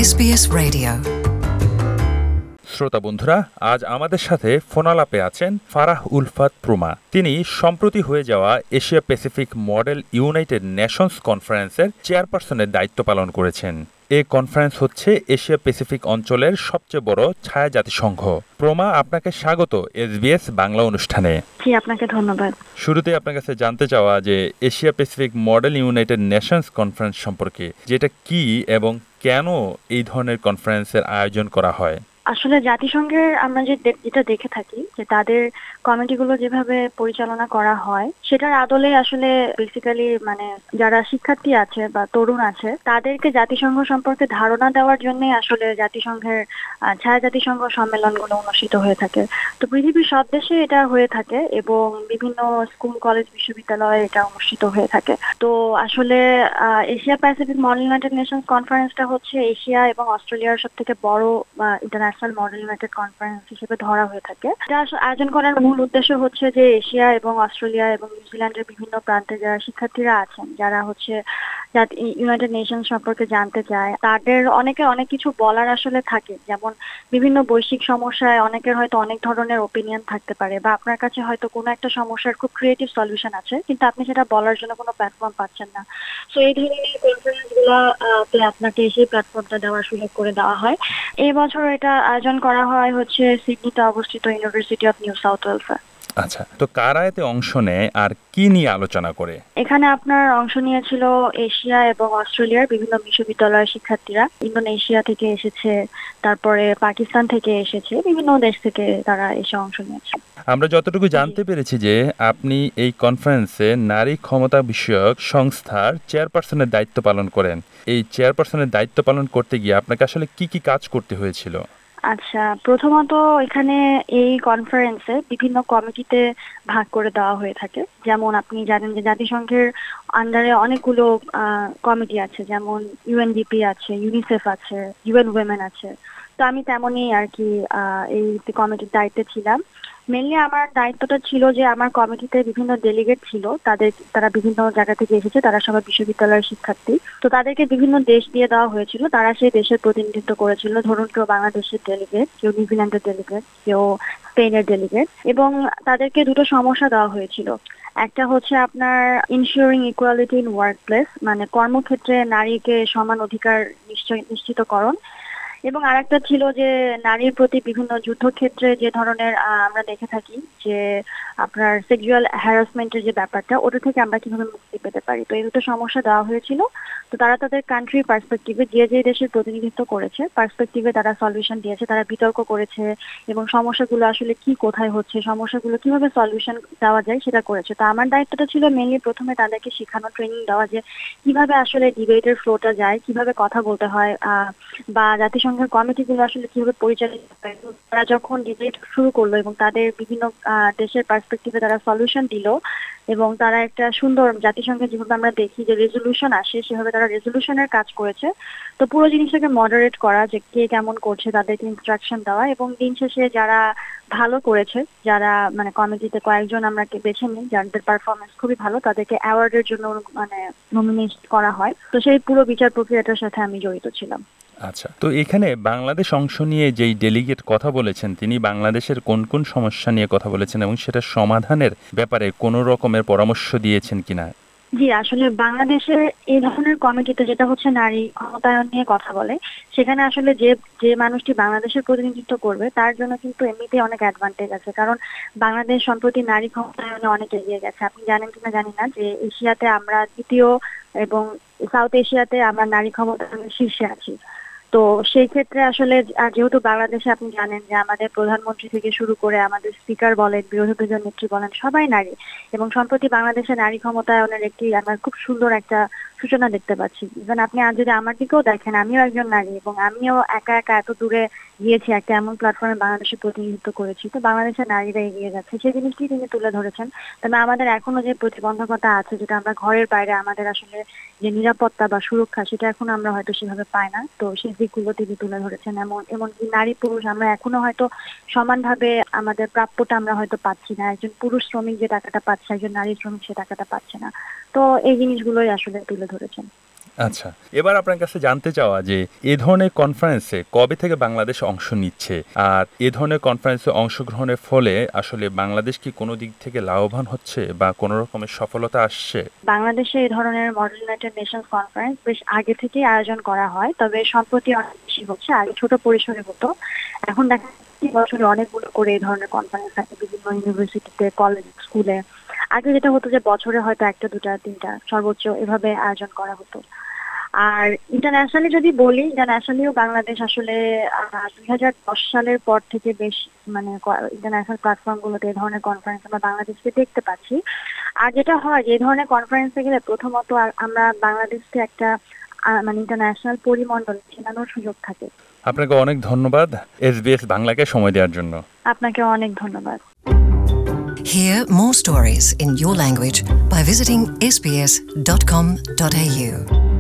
SBS Radio. শ্রোতা বন্ধুরা, আজ আমাদের সাথে ফোনালাপে আছেন ফারাহ উলফাত প্রমা। তিনি সম্প্রতি হয়ে যাওয়া Asia Pacific model United Nations কনফারেন্সের চেয়ারপারসনের দায়িত্ব পালন করেছেন। এই কনফারেন্স হচ্ছে এশিয়া প্যাসিফিক অঞ্চলের সবচেয়ে বড় ছায়া জাতিসংঘ। প্রমা, আপনাকে স্বাগত SBS বাংলা অনুষ্ঠানে। জি, আপনাকে ধন্যবাদ। শুরুতে আপনার কাছে জানতে চাওয়া যে Asia Pacific model United Nations conference সম্পর্কে, যেটা কি এবং কেন এই ধরনের কনফারেন্সের আয়োজন করা হয়। আসলে জাতিসংঘের আমরা যেটা দেখে থাকি যে তাদের কমিটিগুলো যেভাবে পরিচালনা করা হয় সেটার আদলে আসলে বেসিক্যালি যারা শিক্ষার্থী আছে বা তরুণ আছে তাদেরকে জাতিসংঘ সম্পর্কে ধারণা দেওয়ার জন্য আসলে জাতিসংঘের ছায়া জাতিসংঘ সম্মেলনগুলো অনুষ্ঠিত হয়ে থাকে। তো পৃথিবীর সব দেশে এটা হয়ে থাকে এবং বিভিন্ন স্কুল কলেজ বিশ্ববিদ্যালয়ে এটা অনুষ্ঠিত হয়ে থাকে। তো আসলে Asia Pacific model United Nations কনফারেন্সটা হচ্ছে এশিয়া এবং অস্ট্রেলিয়ার সব থেকে বড় ইন্টারন্যাশনাল মডেল ইউনাইটেড কনফারেন্স হিসেবে ধরা হয়ে থাকে। এটা আয়োজন করার মূল উদ্দেশ্য হচ্ছে যে এশিয়া এবং অস্ট্রেলিয়া এবং নিউজিল্যান্ডের বিভিন্ন প্রান্তে যারা শিক্ষার্থীরা আছেন, যারা হচ্ছে ইউনাইটেড নেশন সম্পর্কে জানতে চায়, তাদের অনেক কিছু বলার আসলে থাকে। যেমন বিভিন্ন বৈশ্বিক সমস্যায় অনেকের হয়তো অনেক ধরনের ওপিনিয়ন থাকতে পারে, বা আপনার কাছে হয়তো কোনো একটা সমস্যার খুব ক্রিয়েটিভ সলিউশন আছে কিন্তু আপনি সেটা বলার জন্য কোনো প্ল্যাটফর্ম পাচ্ছেন না। সো এই ধরনের কনফারেন্সগুলোতে আপনাকে সেই প্ল্যাটফর্মটা দেওয়ার সুযোগ করে দেওয়া হয়। এই বছর এটা আয়োজন করা হয় হচ্ছে সিডনিতে অবস্থিত ইউনিভার্সিটি অফ নিউ সাউথ ওয়েলসে। আচ্ছা, তো কারা এতে অংশ নেয় আর কি নিয়ে আলোচনা করে? এখানে আপনার অংশ নিয়েছিল এশিয়া এবং অস্ট্রেলিয়ার বিভিন্ন বিশ্ববিদ্যালয়ের শিক্ষার্থীরা। ইন্দোনেশিয়া থেকে এসেছে, তারপরে পাকিস্তান থেকে এসেছে, বিভিন্ন দেশ থেকে তারা এসে অংশ নিয়েছে। আমরা যতটুকু জানতে পেরেছি যে আপনি এই কনফারেন্সে নারী ক্ষমতা বিষয়ক সংস্থার চেয়ারপারসনের দায়িত্ব পালন করেন। এই চেয়ারপারসনের দায়িত্ব পালন করতে গিয়ে আপনাকে আসলে কি কি কাজ করতে হয়েছিল? আচ্ছা, প্রথমত এখানে এই কনফারেন্সে বিভিন্ন কমিটিতে ভাগ করে দেওয়া হয়ে থাকে। যেমন আপনি জানেন যে জাতিসংঘের আন্ডারে অনেকগুলো কমিটি আছে, যেমন ইউএনডিপি আছে, ইউনিসেফ আছে, ইউএন উইমেন আছে। তো আমি তেমনই আর কি এই কমিটির দায়িত্বে ছিলাম। মেনলি আমার দায়িত্বটা ছিল যে আমার কমিটিতে বিভিন্ন ডেলিগেট ছিল, তারা বিভিন্ন জায়গা থেকে এসেছে, তারা সবাই বিশ্ববিদ্যালয়ের শিক্ষার্থী। তো তাদেরকে বিভিন্ন দেশ দিয়ে দেওয়া হয়েছিল, তারা সেই দেশের প্রতিনিধিত্ব করেছিল। ধরুন, কেউ বাংলাদেশের ডেলিগেট, কেউ নিউজিল্যান্ডের ডেলিগেট, কেউ স্পেনের ডেলিগেট, এবং তাদেরকে দুটো সমস্যা দেওয়া হয়েছিল। একটা হচ্ছে আপনার insuring equality in workplace, কর্মক্ষেত্রে নারীকে সমান অধিকার নিশ্চিতকরণ, এবং আরেকটা ছিল যে নারীর প্রতি বিভিন্ন যুদ্ধক্ষেত্রে যে ধরনের আমরা দেখে থাকি যে আপনার সেক্সুয়াল হ্যারাসমেন্টের যে ব্যাপারটা, ওটা থেকে আমরা কিভাবে মুক্তি পেতে পারি। তো এই দুটো সমস্যা দেওয়া হয়েছিল। তো তারা তাদের কান্ট্রি পার্সপেক্টিভে যে দেশের প্রতিনিধিত্ব করেছে পার্সপেক্টিভে তারা সলিউশন দিয়েছে, তারা বিতর্ক করেছে এবং সমস্যাগুলো আসলে কি কোথায় হচ্ছে, সমস্যাগুলো কিভাবে সলিউশন দেওয়া যায় সেটা করেছে। তো আমার দায়িত্বটা ছিল মেনলি প্রথমে তাদেরকে শেখানো, ট্রেনিং দেওয়া যে কিভাবে আসলে ডিবেটের ফ্লোটা যায়, কিভাবে কথা বলতে হয়, বা জাতিসংঘের কমিটিগুলো আসলে কিভাবে পরিচালিত হয়। তারা যখন ডিবেট শুরু করলো এবং তাদের বিভিন্ন দেশের পার্সপেক্টিভে তারা সলিউশন দিল, এবং তারা একটা সুন্দর জাতিসংঘে যেভাবে আমরা দেখি যে রেজলিউশন আসে সেভাবে তারা রেজলিউশনের কাজ করেছে। তো পুরো জিনিসটাকে মডারেট করা, যে কে কেমন করছে তাদেরকে ইনস্ট্রাকশন দেওয়া, এবং দিন শেষে যারা ভালো করেছে, যারা কমিটিতে কয়েকজন আমরা বেছে নিই যাদের পারফরমেন্স খুবই ভালো, তাদেরকে অ্যাওয়ার্ডের জন্য নমিনেট করা হয়। তো সেই পুরো বিচার প্রক্রিয়াটার সাথে আমি জড়িত ছিলাম। আচ্ছা, তো এখানে বাংলাদেশ অংশ নিয়ে যেই ডেলিগেট কথা বলেছেন, তিনি বাংলাদেশের কোন কোন সমস্যা নিয়ে কথা বলেছেন এবং সেটা সমাধানের ব্যাপারে কোনো রকমের পরামর্শ দিয়েছেন কিনা? জি, আসলে বাংলাদেশের এই ধরনের কমিটিতে যেটা হচ্ছে নারী ক্ষমতায়ন নিয়ে কথা বলে, সেখানে আসলে যে মানুষটি বাংলাদেশের প্রতিনিধিত্ব করবে তার জন্য কিন্তু এমনিতেই অনেক অ্যাডভান্টেজ আছে। কারণ বাংলাদেশ সম্প্রতি নারী ক্ষমতায়নে অনেক এগিয়ে গেছে। আপনি জানেন কিনা জানি না যে এশিয়াতে আমরা দ্বিতীয় এবং সাউথ এশিয়াতে আমরা নারী ক্ষমতায়নের শীর্ষে আছি। তো সেই ক্ষেত্রে আসলে যেহেতু বাংলাদেশে আপনি জানেন যে আমাদের প্রধানমন্ত্রী থেকে শুরু করে আমাদের স্পিকার বলেন, বিরোধী দলীয় নেত্রী বলেন, সবাই নারী, এবং সম্প্রতি বাংলাদেশে নারী ক্ষমতায়নের একটি আমরা খুব সুন্দর একটা সূচনা দেখতে পাচ্ছি। ইভেন আপনি আজ যদি আমার দিকেও দেখেন, আমিও একজন নারী এবং আমিও একা একা এত দূরে গিয়েছি, একটা এমন প্ল্যাটফর্মে বাংলাদেশের প্রতিনিধিত্ব করেছি। তো বাংলাদেশের নারীরা এগিয়ে যাচ্ছে, সেই জিনিসটি তিনি তুলে ধরেছেন। তবে আমাদের এখনো যে প্রতিবন্ধকতা আছে, যেটা আমরা ঘরের বাইরে আমাদের আসলে যে নিরাপত্তা বা সুরক্ষা, সেটা এখন আমরা হয়তো সেভাবে পাই না। তো সেই দিকগুলো তিনি তুলে ধরেছেন। এমনকি নারী পুরুষ আমরা এখনো হয়তো সমানভাবে আমাদের প্রাপ্যটা আমরা হয়তো পাচ্ছি না। একজন পুরুষ শ্রমিক যে টাকাটা পাচ্ছে, একজন নারী শ্রমিক সে টাকাটা পাচ্ছে না। তো এই জিনিসগুলোই আসলে তুলে ধরেছেন। আচ্ছা, এবার আপনার কাছে জানতে চাওয়া যে এ ধরনের কনফারেন্সে কবে থেকে বাংলাদেশ অংশ নিচ্ছে, আর এ ধরনের কনফারেন্সে অংশগ্রহণের ফলে আসলে বাংলাদেশ কি কোনো দিক থেকে লাভবান হচ্ছে বা কোনো রকমের সফলতা আসছে? বাংলাদেশে এই ধরনের মডেল ইউনাইটেড নেশনস কনফারেন্স বেশ আগে থেকেই আয়োজন করা হয়, তবে সম্প্রতি অনেক বেশি হচ্ছে। আগে ছোট পরিসরে হতো, এখন দেখা যাচ্ছে বছরে অনেকগুলো করে এই ধরনের কনফারেন্স থাকে বিভিন্ন ইউনিভার্সিটিতে, কলেজ, স্কুলে। আগে যেটা হতো যে বছরে হয়তো একটা, দুটা, তিনটা সর্বোচ্চ এভাবে আয়োজন করা হতো। আর ইন্টারন্যাশনালি যদি বলি, ইন্টারন্যাশনালিও বাংলাদেশ আসলে 2010 সালের পর থেকে বেশ মানে ইন্টারন্যাশনাল প্ল্যাটফর্মগুলোতে এই ধরনের কনফারেন্স আমরা বাংলাদেশকে দেখতে পাচ্ছি। আর যেটা হয় যে এই ধরনের কনফারেন্সে গেলে প্রথমত আমরা বাংলাদেশকে একটা মানে ইন্টারন্যাশনাল পরিমণ্ডল চেনানোর সুযোগ থাকে। আপনাকে অনেক ধন্যবাদ SBS বাংলাকে সময় দেওয়ার জন্য। আপনাকে অনেক ধন্যবাদ। Hear more stories in your language by visiting sbs.com.au.